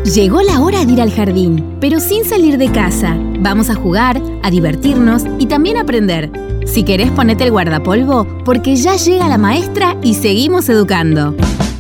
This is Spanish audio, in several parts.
Llegó la hora de ir al jardín, pero sin salir de casa. Vamos a jugar, a divertirnos y también a aprender. Si querés, ponete el guardapolvo, porque ya llega la maestra y seguimos educando.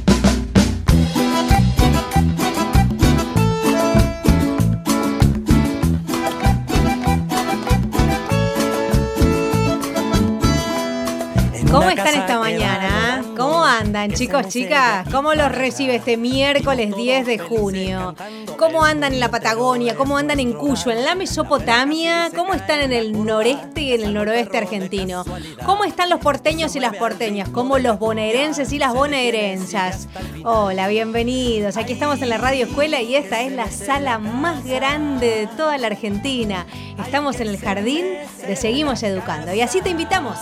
¿Cómo están esta mañana? ¿Cómo andan, chicos, chicas? ¿Cómo los recibe este miércoles 10 de junio? ¿Cómo andan en la Patagonia? ¿Cómo andan en Cuyo? ¿En la Mesopotamia? ¿Cómo están en el noreste y en el noroeste argentino? ¿Cómo están los porteños y las porteñas? ¿Cómo los bonaerenses y las bonaerensas? Hola, bienvenidos. Aquí estamos en la Radio Escuela y esta es la sala más grande de toda la Argentina. Estamos en el jardín de Seguimos Educando y así te invitamos.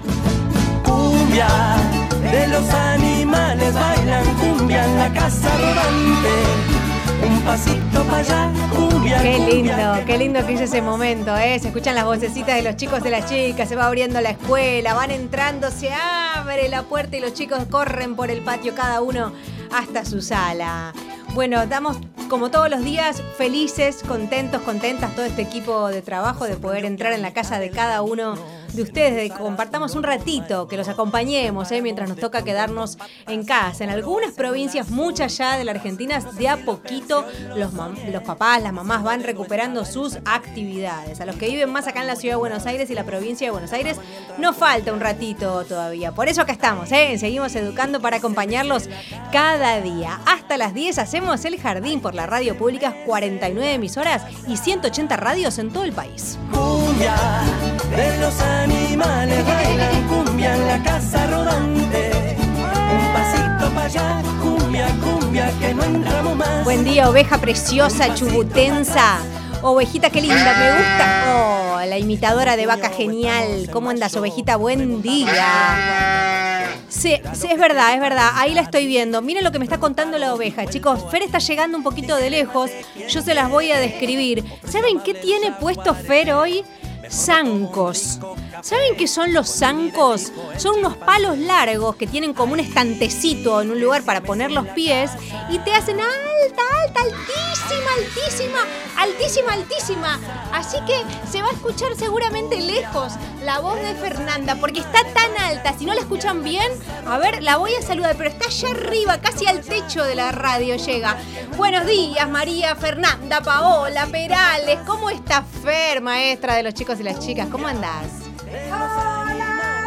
Cumbia de los animales bailan cumbia en la casa rodante. Un pasito para allá, cumbia. Qué lindo que es ese momento, ¿eh? Se escuchan las vocecitas de los chicos y de las chicas, se va abriendo la escuela, van entrando, se abre la puerta y los chicos corren por el patio, cada uno hasta su sala. Bueno, damos como todos los días felices, contentas, todo este equipo de trabajo de poder entrar en la casa de cada uno de ustedes, de que compartamos un ratito, que los acompañemos mientras nos toca quedarnos en casa. En algunas provincias, muchas ya de la Argentina, de a poquito los papás, las mamás van recuperando sus actividades. A los que viven más acá en la ciudad de Buenos Aires y la provincia de Buenos Aires, nos falta un ratito todavía. Por eso acá estamos, Seguimos Educando para acompañarlos cada día. Hasta las 10 hacemos el jardín por la radio pública, 49 emisoras y 180 radios en todo el país. Cumbia de los animales bailan cumbia en la casa rodante. Un pasito para allá, cumbia, cumbia, que no entramos más. Buen día, oveja preciosa, chubutensa. Ovejita, qué linda, me gusta. Oh, la imitadora de vaca genial. ¿Cómo andas, ovejita? Buen día. Sí, es verdad. Ahí la estoy viendo. Miren lo que me está contando la oveja. Chicos, Fer está llegando un poquito de lejos. Yo se las voy a describir. ¿Saben qué tiene puesto Fer hoy? Zancos. ¿Saben qué son los zancos? Son unos palos largos que tienen como un estantecito en un lugar para poner los pies y te hacen altísima. Así que se va a escuchar seguramente lejos la voz de Fernanda porque está tan alta. Si no la escuchan bien, a ver, la voy a saludar, pero está allá arriba, casi al techo de la radio llega. Buenos días, María Fernanda, Paola, Perales. ¿Cómo está Fer, maestra de los chicos y las chicas? ¿Cómo andás? ¡Hola!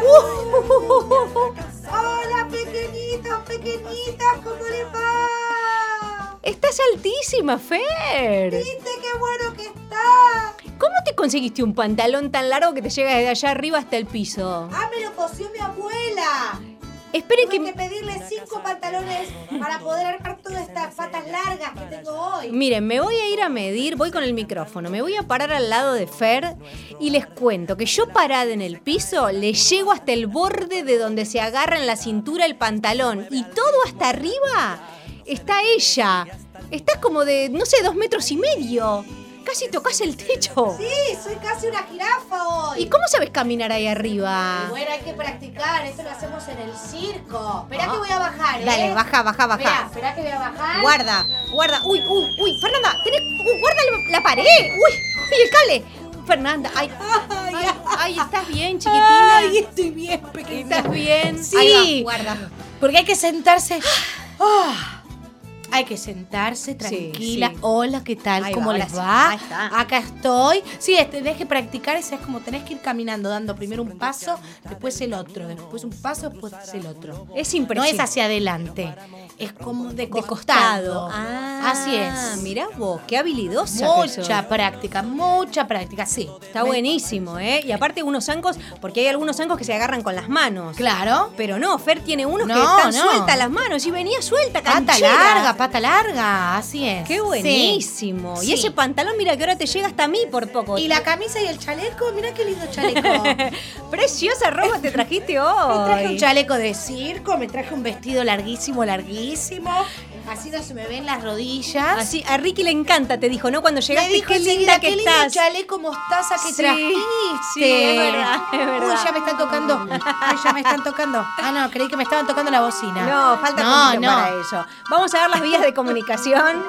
¡Hola, pequeñitas! ¿Cómo les va? Estás altísima, Fer. ¿Viste qué bueno que está? ¿Cómo te conseguiste un pantalón tan largo que te llega desde allá arriba hasta el piso? ¡Ah, me lo cosió mi abuela! Esperen Tuve que pedirle 5 pantalones para poder armar todas estas patas largas que tengo hoy. Miren, me voy a ir a medir, voy con el micrófono, me voy a parar al lado de Fer y les cuento que yo parada en el piso le llego hasta el borde de donde se agarra en la cintura el pantalón y todo hasta arriba está ella. Estás como de, 2,5 metros. Casi tocas el techo. Sí, soy casi una jirafa hoy. ¿Y cómo sabes caminar ahí arriba? Y bueno, hay que practicar, esto lo hacemos en el circo. Esperá que voy a bajar, Dale, baja. Esperá que voy a bajar. Guarda. Uy, Fernanda, guarda la pared. Uy, el cable. Fernanda, ay, ¿estás bien, chiquitina? Ay, estoy bien, pequeñita. ¿Estás bien? Sí. Ahí va, guarda. Porque hay que sentarse. Hay que sentarse tranquila. Sí. Hola, ¿qué tal? Ahí ¿Cómo va, les ahora va? sí. Ahí está. Acá estoy. Sí, tenés que practicar, es como tenés que ir caminando, dando primero un paso, después el otro, después un paso, después el otro. Es No impresionante. es hacia adelante, es como de costado. Así es. Mirá vos, qué habilidosa que sos. Mucha práctica, sí. Está buenísimo, Y aparte unos zancos, porque hay algunos zancos que se agarran con las manos. Claro. Pero no, Fer tiene unos que No, están no. sueltas las manos y venía suelta, Pata canchera. larga, así es. Qué buenísimo. Sí. Y ese pantalón, mira que ahora te llega hasta a mí por poco. Y la camisa y el chaleco, mira qué lindo chaleco. Preciosa ropa te trajiste hoy. Me traje un chaleco de circo, me traje un vestido larguísimo. Así no se me ven las rodillas. chiquillas. Así, a Ricky le encanta, te dijo, ¿no? Cuando Me llegaste, dijo, qué linda que lindo estás. chaleco mostaza que Sí, trajiste. sí, es verdad, es verdad. Uy, ya me están tocando. Ay, ya me están tocando. Ah, no, creí que me estaban tocando la bocina. No, falta poquito para eso. Vamos a ver las vías de comunicación.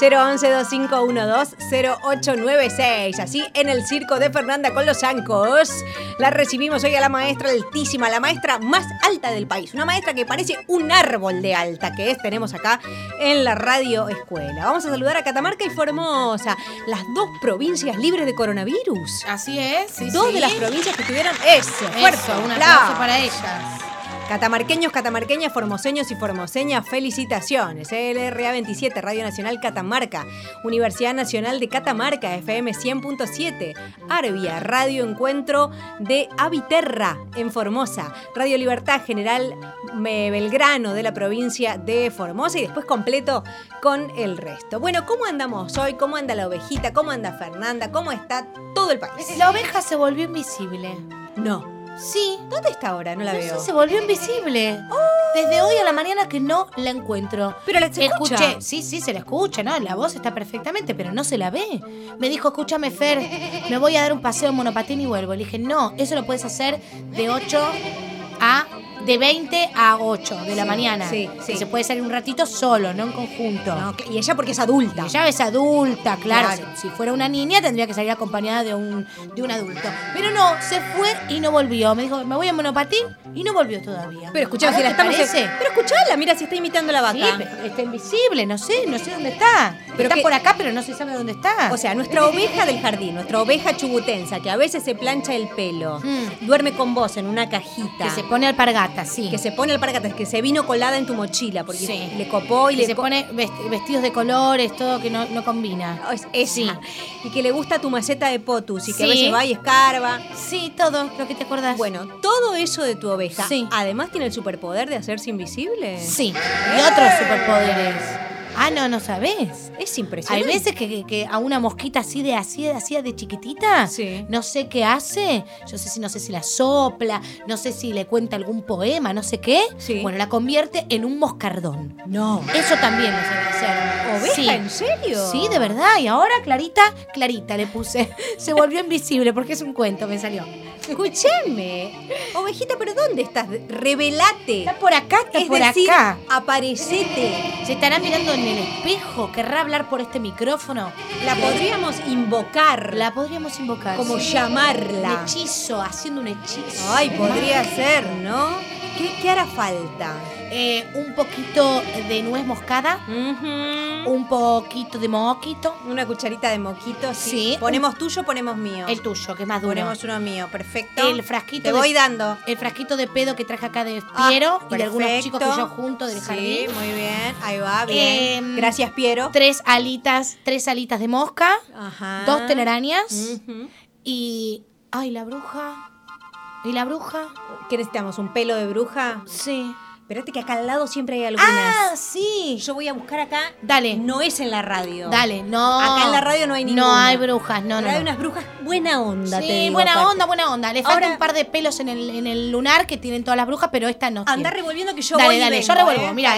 011-2512-0896. Así en el circo de Fernanda con los Zancos. La recibimos hoy a la maestra altísima, la maestra más alta del país. Una maestra que parece un árbol de alta, que es, tenemos acá en la radio escuela. Vamos a saludar a Catamarca y Formosa, las dos provincias libres de coronavirus. Así es, sí, Dos sí. de las provincias que tuvieron ese esfuerzo. Un aplauso para ellas. Catamarqueños, catamarqueñas, formoseños y formoseñas, felicitaciones. LRA 27, Radio Nacional Catamarca, Universidad Nacional de Catamarca, FM 100.7, Arbia, Radio Encuentro de Aviterra, en Formosa, Radio Libertad General Belgrano de la provincia de Formosa y después completo con el resto. Bueno, ¿cómo andamos hoy? ¿Cómo anda la ovejita? ¿Cómo anda Fernanda? ¿Cómo está todo el país? La oveja se volvió invisible. No. Sí. ¿Dónde está ahora? No la veo. Se volvió invisible. Desde hoy a la mañana que no la encuentro. Pero la escucha. Escuché, sí, se la escucha, ¿no? La voz está perfectamente, pero no se la ve. Me dijo, escúchame, Fer, me voy a dar un paseo en monopatín y vuelvo. Le dije, no, eso lo puedes hacer de 20 a 8 de la mañana. Sí, sí. Y se puede salir un ratito solo, no en conjunto. No, y ella porque es adulta. Y ella es adulta, claro. Claro. Si fuera una niña tendría que salir acompañada de un adulto. Pero no, se fue y no volvió. Me dijo, me voy en monopatín y no volvió todavía. Pero escuchá, si la ¿Te estamos. parece? Pero escuchala, mira si está imitando a la Sí, vaca. pero está invisible, no sé dónde está. Pero Está que- por acá, pero no se sabe dónde está. O sea, nuestra oveja del jardín, nuestra oveja chubutensa, que a veces se plancha el pelo, duerme con vos en una cajita. que se pone alpargata, sí. Que se pone alpargatas, que se vino colada en tu mochila, porque Sí. le copó y que le se pone vestidos de colores, todo que no combina. Es esa. Sí. Y que le gusta tu maceta de potus y que a Sí. veces va y escarba. Sí, todo lo que te acordás. Bueno, todo eso de tu oveja, Sí. además tiene el superpoder de hacerse invisible. Sí. Y otros superpoderes. Ah, no sabés. Es Hay impresionante. veces que a una mosquita así de chiquitita, Sí. no sé qué hace, no sé si la sopla, no sé si le cuenta algún poema, no sé qué. Sí. Bueno, la convierte en un moscardón. No. Eso también lo sabe hacer. ¿Oveja? Sí. ¿En serio? Sí, de verdad. Y ahora Clarita le puse. Se volvió invisible porque es un cuento, me salió. Escúchame. Ovejita, ¿pero dónde estás? Revelate. Está por acá, Es decir, aparecete. Se estará mirando en el espejo, querrá hablar por este micrófono. La podríamos invocar. La podríamos invocar. Como sí. llamarla. Un hechizo, haciendo un hechizo. Ay, podría ser, ¿no? ¿Qué hará falta? Un poquito de nuez moscada, un poquito de moquito, Una cucharita de moquito, sí. Sí. ¿Ponemos tuyo o ponemos mío? el tuyo, que es más duro. Ponemos uno mío, perfecto. El frasquito Te de- voy dando. El frasquito de pedo que traje acá de Ah, Piero y de algunos perfecto. chicos que yo junto del jardín. Sí, muy bien. Ahí va, bien. Gracias, Piero. 3 alitas de mosca, Ajá. 2 telarañas Ujú. y... Ay, la bruja. ¿Y la bruja? ¿Qué necesitamos? ¿Un pelo de bruja? Sí. Espérate que acá al lado siempre hay algunas. Ah, sí. Yo voy a buscar acá. Dale. No es en la radio. Dale, no. Acá en la radio no hay ninguna. No hay brujas, no. Pero hay unas brujas buena onda, te Sí, digo, buena aparte. onda. Le falta Ahora- un par de pelos en el lunar que tienen todas las brujas, pero esta no Andá tiene. revolviendo que yo Dale, voy y dale, vengo, yo revuelvo, ¿eh? mira,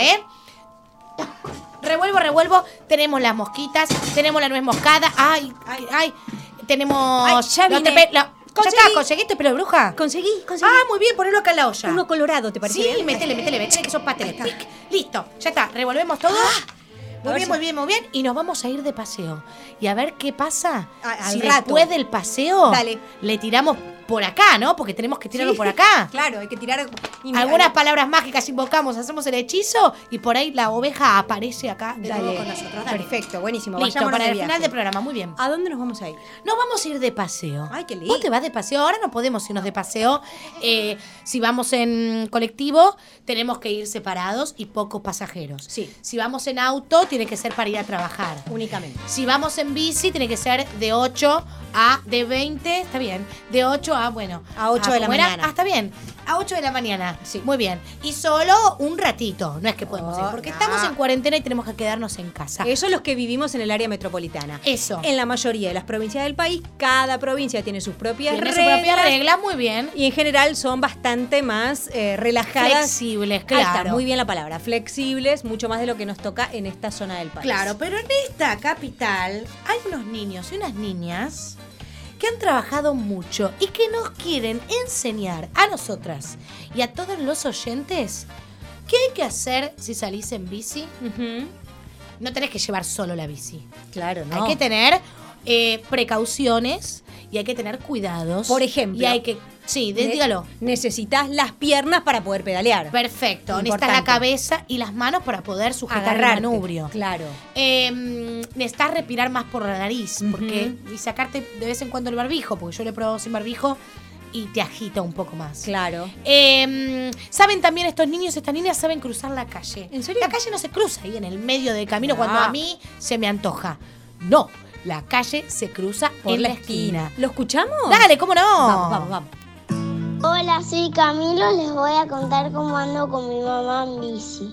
Revuelvo. Tenemos las mosquitas, tenemos la nuez moscada. Ay. Tenemos Ay, ya los vine. ¿Ya Conseguí. está? ¿Conseguiste pelo de bruja? Conseguí. Ah, muy bien, ponelo acá en la olla. Uno colorado, ¿te parece Sí, bien? métele, que son pasteles. Pic. Listo, ya está. Revolvemos todo. A ver Muy bien. Y nos vamos a ir de paseo. Y a ver qué pasa Al si rato. después del paseo Dale. le tiramos por acá, ¿no? Porque tenemos que tirarlo por acá. Claro, hay que tirar. Algunas palabras mágicas invocamos, hacemos el hechizo y por ahí la oveja aparece acá de nuevo Dale. con nosotros. Dale. Perfecto, buenísimo. Listo, Vayámonos para de el final viaje. del programa, muy bien. ¿A dónde nos vamos a ir? Nos vamos a ir de paseo. Ay, qué lindo. ¿Vos te vas de paseo? Ahora no podemos irnos de paseo. Si vamos en colectivo, tenemos que ir separados y pocos pasajeros. Sí. Si vamos en auto, tiene que ser para ir a trabajar. Únicamente. Si vamos en bici, tiene que ser de 8 de 20, está bien. De 8 a, bueno. A 8 de la mañana. Está bien. A 8 de la mañana. Sí. Muy bien. Y solo un ratito. No es que podemos ir. Porque estamos en cuarentena y tenemos que quedarnos en casa. Eso es los que vivimos en el área metropolitana. Eso. En la mayoría de las provincias del país, cada provincia tiene sus propias Tiene reglas. su propia regla, muy bien. Y en general son bastante más relajadas. Flexibles, Ahí está, claro. muy bien la palabra. Flexibles, mucho más de lo que nos toca en esta zona del país. Claro, pero en esta capital hay unos niños y unas niñas que han trabajado mucho y que nos quieren enseñar a nosotras y a todos los oyentes qué hay que hacer si salís en bici. Ujú. No tenés que llevar solo la bici. Claro, ¿no? Hay que tener precauciones y hay que tener cuidados. Por ejemplo. Y hay que... Sí, dígalo. Necesitas las piernas para poder pedalear. Perfecto. Necesitas Importante. la cabeza y las manos para poder sujetar Agarrarte. el manubrio. Claro. Necesitas respirar más por la nariz porque y sacarte de vez en cuando el barbijo, porque yo lo he probado sin barbijo y te agita un poco más. Claro. Saben también estos niños y estas niñas saben cruzar la calle. ¿En serio? La calle no se cruza ahí en el medio del camino Ah. cuando a mí se me antoja. No, la calle se cruza Por en la la esquina. ¿Lo escuchamos? Dale, ¿cómo no? Vamos. Hola, soy Camilo, les voy a contar cómo ando con mi mamá en bici.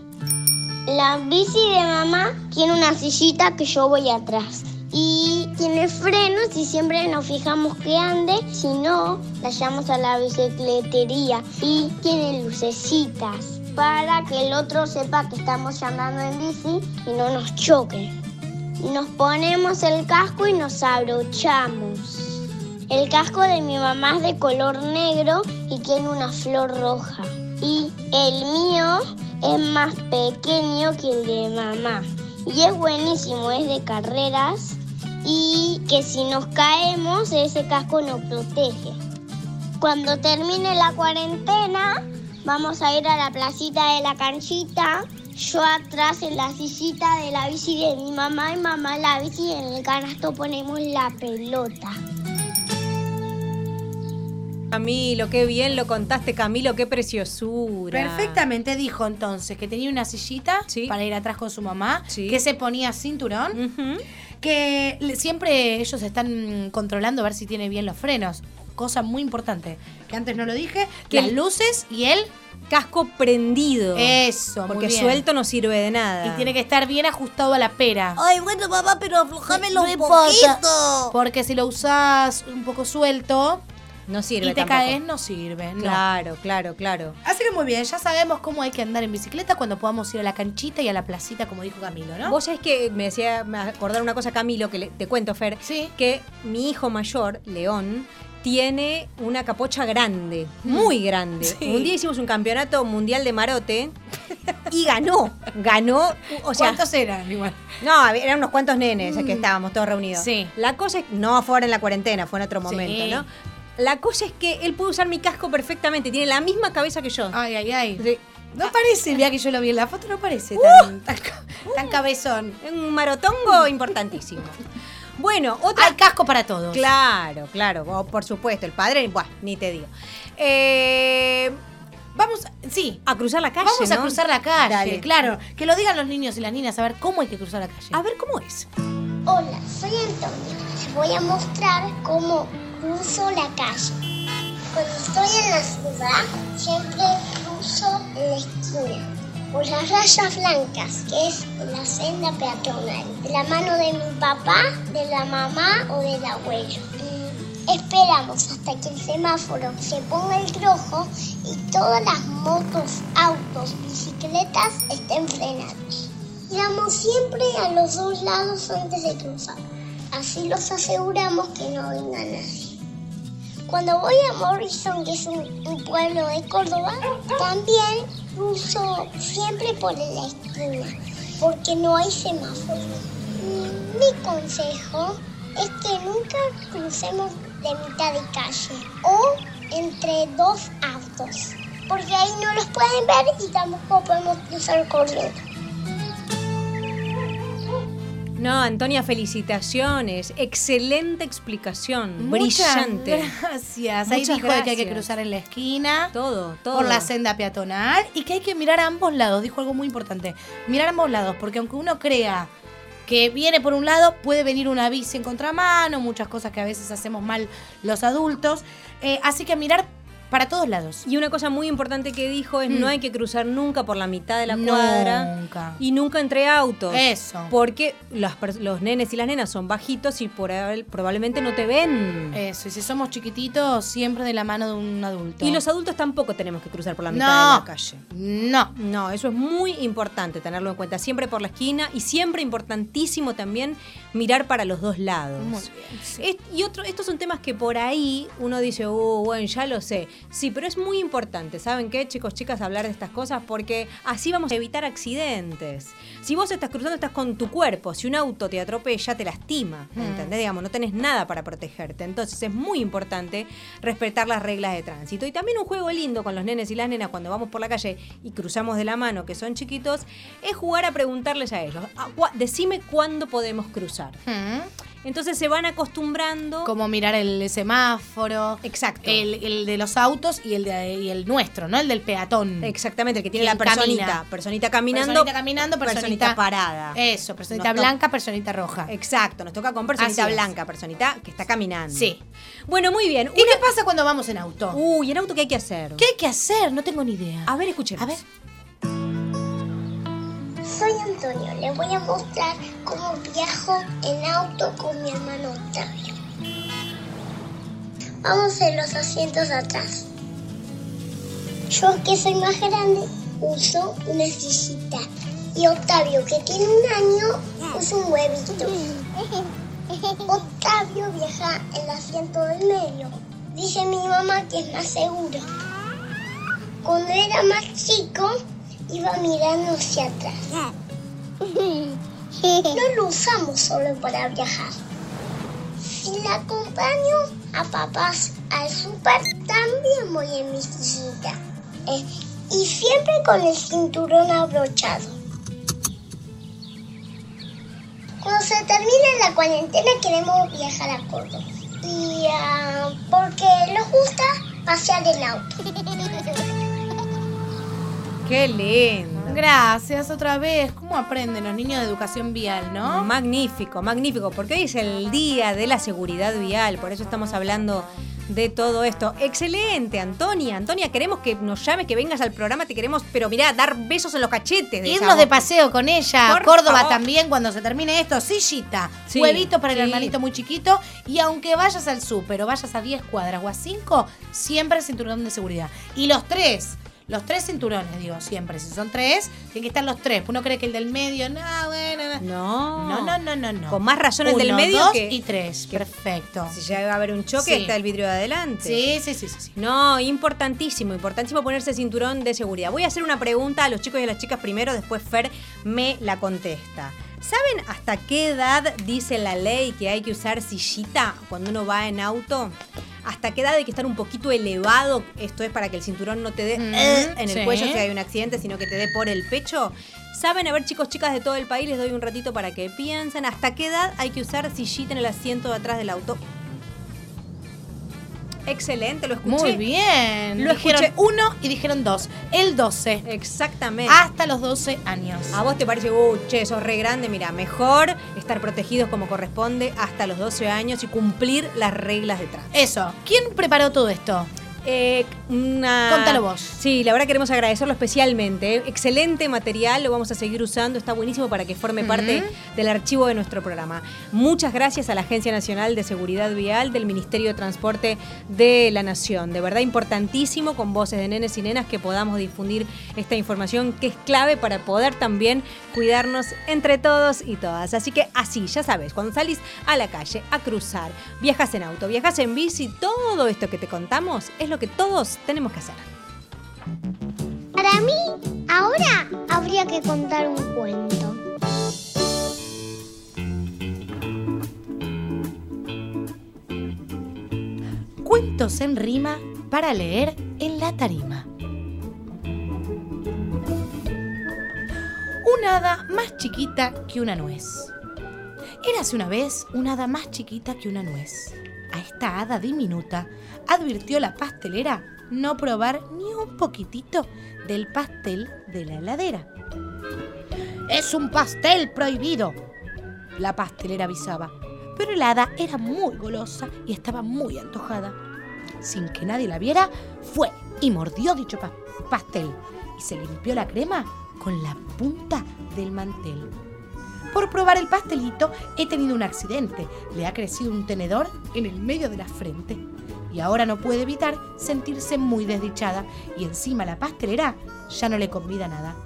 La bici de mamá tiene una sillita que yo voy atrás y tiene frenos y siempre nos fijamos que ande, si no, la llevamos a la bicicletería y tiene lucecitas para que el otro sepa que estamos andando en bici y no nos choque. Nos ponemos el casco y nos abrochamos. El casco de mi mamá es de color negro y tiene una flor roja. Y el mío es más pequeño que el de mamá. Y es buenísimo, es de carreras. Y que si nos caemos, ese casco nos protege. Cuando termine la cuarentena, vamos a ir a la placita de la canchita. Yo atrás en la sillita de la bici de mi mamá y mamá en la bici y en el canasto ponemos la pelota. Camilo, qué bien lo contaste, Camilo, qué preciosura. Perfectamente dijo entonces que tenía una sillita Sí. para ir atrás con su mamá, Sí. que se ponía cinturón, Ujú. que siempre ellos están controlando a ver si tiene bien los frenos. Cosa muy importante, que antes no lo dije, Que las el- luces y el... Casco prendido. Eso, Porque muy bien. suelto no sirve de nada. Y tiene que estar bien ajustado a la pera. Ay, bueno, mamá, pero aflojámelo No un importa. poquito. Porque si lo usás un poco suelto No sirve y te tampoco. caes, no sirve. No. Claro. Así que muy bien, ya sabemos cómo hay que andar en bicicleta cuando podamos ir a la canchita y a la placita, como dijo Camilo, ¿no? Vos sabés que me acordar una cosa, Camilo, que te cuento, Fer, Sí. que mi hijo mayor, León, tiene una capocha grande, muy grande. Sí. Un día hicimos un campeonato mundial de marote y ganó, o sea, ¿Cuántos eran igual? no, eran unos cuantos nenes que estábamos todos reunidos. Sí. La cosa es, no fue ahora en la cuarentena, fue en otro momento, Sí. ¿no? La cosa es que él puede usar mi casco perfectamente, tiene la misma cabeza que yo. Ay. Sí. No parece, mira que yo lo vi en la foto, no parece tan cabezón. Es un marotongo importantísimo. Bueno, otra... Hay casco para todos. Claro, por supuesto, el padre, buah, ni te digo. Vamos, sí, A cruzar la calle, vamos a ¿no? cruzar la calle, Dale. claro. Que lo digan los niños y las niñas, a ver cómo hay que cruzar la calle. A ver cómo es. Hola, soy Antonio. Les voy a mostrar cómo cruzo la calle. Cuando estoy en la ciudad, siempre cruzo en la esquina, por las rayas blancas, que es la senda peatonal, de la mano de mi papá, de la mamá o del abuelo. Esperamos hasta que el semáforo se ponga el rojo y todas las motos, autos, bicicletas estén frenados. Miramos siempre a los dos lados antes de cruzar. Así los aseguramos que no venga nadie. Cuando voy a Morrison, que es un pueblo de Córdoba, también cruzo siempre por la esquina, porque no hay semáforo. Mi consejo es que nunca crucemos de mitad de calle o entre dos autos, porque ahí no los pueden ver y tampoco podemos cruzar corriendo. No, Antonia, felicitaciones. Excelente explicación. Brillante. Muchas gracias. Ahí Muchas dijo de que hay que gracias. cruzar en la esquina. Todo. Por la senda peatonal y que hay que mirar a ambos lados. Dijo algo muy importante. Mirar a ambos lados, porque aunque uno crea que viene por un lado, puede venir una bici en contramano, muchas cosas que a veces hacemos mal los adultos. Así que mirar para todos lados. Y una cosa muy importante que dijo es no hay que cruzar nunca por la mitad de la cuadra. Nunca. Y nunca entre autos. Eso. Porque los nenes y las nenas son bajitos y probablemente no te ven. Eso, y si somos chiquititos, siempre de la mano de un adulto. Y los adultos tampoco tenemos que cruzar por la mitad de la calle. No, eso es muy importante tenerlo en cuenta. Siempre por la esquina y siempre importantísimo también mirar para los dos lados. Muy bien, sí. Estos son temas que por ahí uno dice, bueno, ya lo sé. Sí, pero es muy importante, ¿saben qué, chicos, chicas? Hablar de estas cosas porque así vamos a evitar accidentes. Si vos estás cruzando, estás con tu cuerpo. Si un auto te atropella, te lastima, ¿entendés? Digamos, no tenés nada para protegerte. Entonces es muy importante respetar las reglas de tránsito. Y también un juego lindo con los nenes y las nenas cuando vamos por la calle y cruzamos de la mano, que son chiquitos, es jugar a preguntarles a ellos, decime cuándo podemos cruzar. Entonces se van acostumbrando. Como mirar el semáforo. Exacto. El de los autos y el nuestro, ¿no? El del peatón. Exactamente, el que tiene la Quien personita. camina. Personita caminando. Personita parada. Eso, personita Nos blanca, personita roja. Exacto, nos toca con personita Así es. blanca, personita que está caminando. Sí. Bueno, muy bien. ¿Y qué pasa cuando vamos en auto? Uy, ¿en auto qué hay que hacer? ¿Qué hay que hacer? No tengo ni idea. A ver, escuchemos. A ver. Soy Antonio, les voy a mostrar cómo viajo en auto con mi hermano Octavio. Vamos en los asientos atrás. Yo, que soy más grande, uso una sillita. Y Octavio, que tiene 1 año, usa un huevito. Octavio viaja en el asiento del medio. Dice mi mamá que es más seguro. Cuando era más chico, iba mirando hacia atrás. No lo usamos solo para viajar. Si la acompaño a papás al súper, también voy en mi sillita. Y siempre con el cinturón abrochado. Cuando se termine la cuarentena queremos viajar a Córdoba. Y porque nos gusta pasear en auto. Qué lindo. Gracias, otra vez. ¿Cómo aprenden los niños de educación vial, no? Magnífico, magnífico, porque hoy es el día de la seguridad vial, por eso estamos hablando de todo esto. Excelente, Antonia. Antonia, queremos que nos llames, que vengas al programa, te queremos, pero mirá, dar besos en los cachetes. Irnos de paseo con ella, Por Córdoba favor. también cuando se termine esto, sillita, Sí, huevito para el sí. hermanito muy chiquito, y aunque vayas al súper o vayas a 10 cuadras o a 5, siempre el cinturón de seguridad. Y los tres cinturones, digo, siempre, si son 3, tienen que estar los 3. Uno cree que el del medio, no, bueno, no. Con más razón el del 1, medio 2 que y 3, perfecto. si llega a haber un choque, Sí. está el vidrio de adelante. Sí. No, importantísimo ponerse cinturón de seguridad. Voy a hacer una pregunta a los chicos y a las chicas primero, después Fer me la contesta. ¿Saben hasta qué edad dice la ley que hay que usar sillita cuando uno va en auto? ¿Hasta qué edad hay que estar un poquito elevado? Esto es para que el cinturón no te dé en el sí. cuello si hay un accidente, sino que te dé por el pecho. ¿Saben? A ver, chicos, chicas de todo el país, les doy un ratito para que piensen. ¿Hasta qué edad hay que usar sillita en el asiento de atrás del auto? Excelente, lo escuché. Muy bien. Lo Dijeron escuché. 1 y dijeron 2. El 12. Exactamente. Hasta los 12 años. ¿A vos te parece, che, sos re grande? Mira, mejor estar protegidos como corresponde hasta los 12 años y cumplir las reglas de tránsito. Eso. ¿Quién preparó todo esto? Contalo vos. Sí, la verdad queremos agradecerlo especialmente. Excelente material, lo vamos a seguir usando. Está buenísimo para que forme parte del archivo de nuestro programa. Muchas gracias a la Agencia Nacional de Seguridad Vial del Ministerio de Transporte de la Nación. De verdad importantísimo, con voces de nenes y nenas, que podamos difundir esta información que es clave para poder también cuidarnos entre todos y todas. Así que así, ya sabes, cuando salís a la calle a cruzar, viajas en auto, viajas en bici, todo esto que te contamos es lo que todos tenemos que hacer. Para mí, ahora habría que contar un cuento. Cuentos en rima para leer en la tarima. Una hada más chiquita que una nuez. Érase una vez una hada más chiquita que una nuez. A esta hada diminuta advirtió la pastelera no probar ni un poquitito del pastel de la heladera. Es un pastel prohibido, la pastelera avisaba. Pero el hada era muy golosa y estaba muy antojada. Sin que nadie la viera, fue y mordió dicho pastel y se limpió la crema con la punta del mantel. Por probar el pastelito he tenido un accidente. Le ha crecido un tenedor en el medio de la frente. Y ahora no puede evitar sentirse muy desdichada. Y encima la pastelera ya no le convida nada.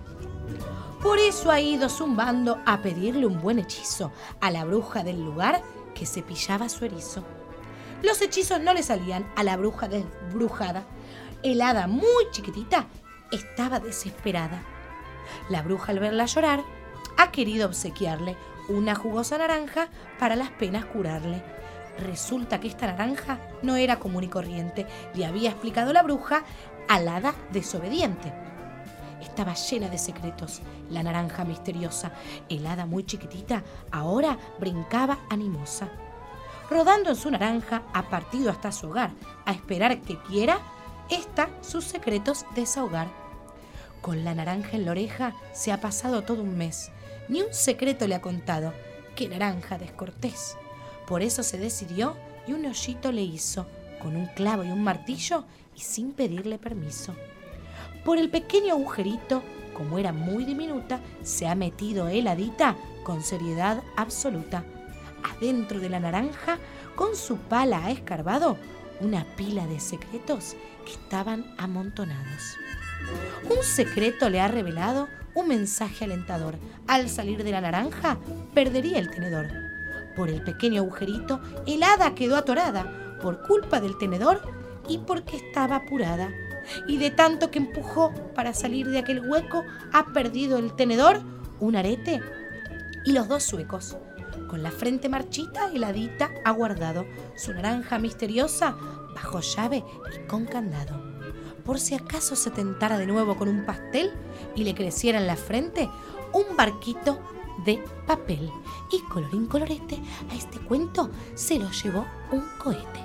Por eso ha ido zumbando a pedirle un buen hechizo a la bruja del lugar que cepillaba su erizo. Los hechizos no le salían a la bruja desbrujada. El hada muy chiquitita estaba desesperada. La bruja, al verla llorar, ha querido obsequiarle una jugosa naranja para las penas curarle. Resulta que esta naranja no era común y corriente, le había explicado la bruja al hada desobediente. Estaba llena de secretos, la naranja misteriosa. El hada muy chiquitita ahora brincaba animosa. Rodando en su naranja, ha partido hasta su hogar, a esperar que quiera ésta sus secretos desahogar. Con la naranja en la oreja se ha pasado todo un mes. Ni un secreto le ha contado. ¡Qué naranja descortés! Por eso se decidió y un hoyito le hizo, con un clavo y un martillo y sin pedirle permiso. Por el pequeño agujerito, como era muy diminuta, se ha metido el hadita con seriedad absoluta. Adentro de la naranja, con su pala ha escarbado una pila de secretos que estaban amontonados. Un secreto le ha revelado un mensaje alentador. Al salir de la naranja, perdería el tenedor. Por el pequeño agujerito, el hada quedó atorada por culpa del tenedor y porque estaba apurada. Y de tanto que empujó para salir de aquel hueco, ha perdido el tenedor, un arete y los 2 zuecos. Con la frente marchita, el hadita ha guardado su naranja misteriosa bajo llave y con candado. Por si acaso se tentara de nuevo con un pastel y le creciera en la frente un barquito de papel. Y colorín colorete, a este cuento se lo llevó un cohete.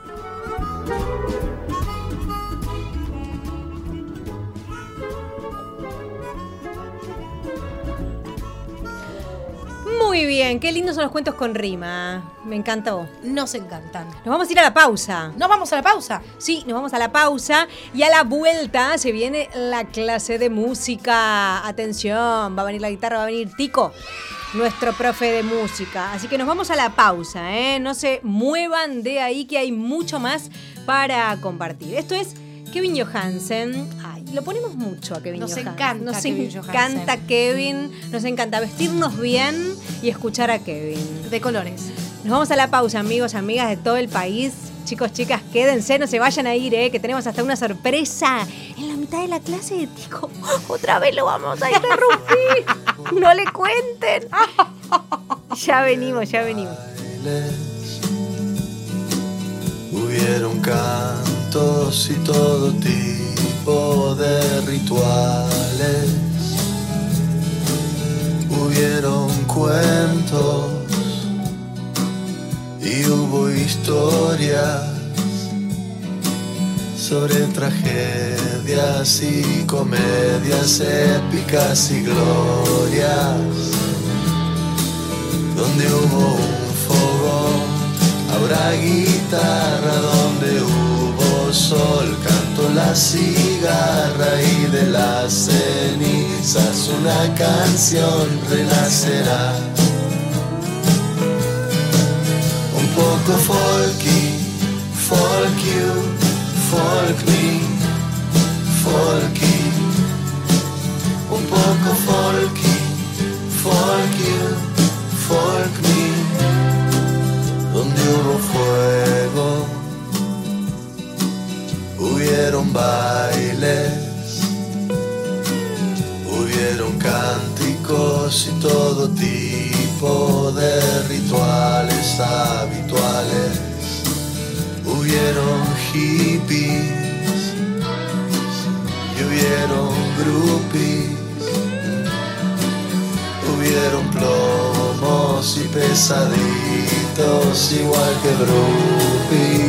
Muy bien, qué lindos son los cuentos con rima. Me encantó. Nos encantan. Nos vamos a ir a la pausa. ¿Nos vamos a la pausa? Sí, nos vamos a la pausa y a la vuelta se viene la clase de música. Atención, va a venir la guitarra, va a venir Tico, nuestro profe de música. Así que nos vamos a la pausa, ¿eh? No se muevan de ahí que hay mucho más para compartir. Esto es Kevin Johansen. Ay, lo ponemos mucho a Kevin Johansen. Nos encanta Kevin. Nos encanta vestirnos bien y escuchar a Kevin. De colores. Nos vamos a la pausa, amigos, amigas de todo el país. Chicos, chicas, quédense, no se vayan a ir, que tenemos hasta una sorpresa. En la mitad de la clase de Tico, otra vez lo vamos a interrumpir. No le cuenten. Ya venimos. Hubieron cantos y todo tipo de rituales. Hubieron cuentos y hubo historias sobre tragedias y comedias épicas y glorias. Donde hubo un fogón habrá guitarra, donde hubo sol cantó la cigarra y de las cenizas una canción renacerá. Un poco folky, folk you, folk me, folky. Un poco folky, folk you, folk me. Donde hubo fuego, hubieron bailes, hubieron cánticos y todo tipo de rituales habituales. Hubieron hippies y hubieron groupies. Hubieron plomos y pesaditos igual que Brupi.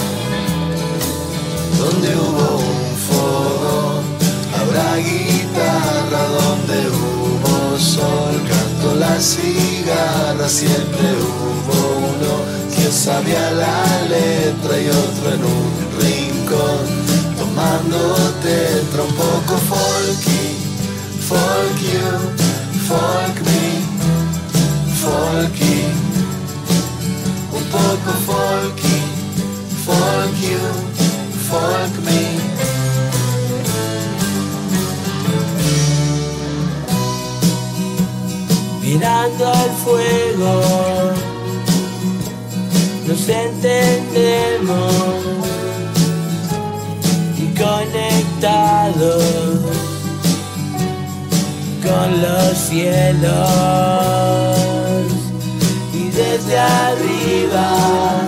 Donde hubo un fogón habrá guitarra, donde hubo sol cantó la cigarra guitarra siempre hubo uno que sabía la letra y otro en un rincón tomando tetra, un poco folky, folk you, folk me, folky, un poco folky, folk you, folk me. Mirando al fuego, nos entendemos y conectados con los cielos, y desde arriba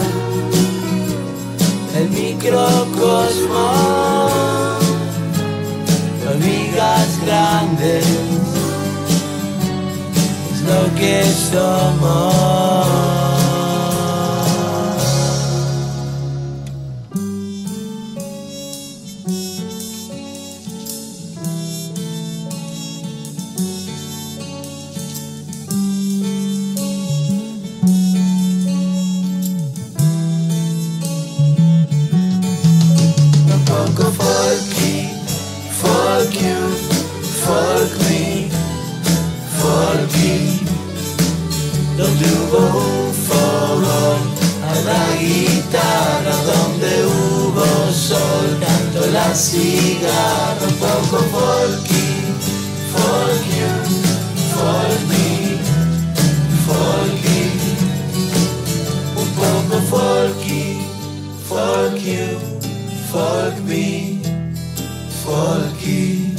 el microcosmos, hormigas grandes, lo que somos. Un poco folky, folk you, folk me, folky, donde hubo un fogón, habrá guitarra, donde hubo sol, canto la cigarra. Un poco folky, folk you, folk me, folky, un poco folky, folk you, folk me, folky.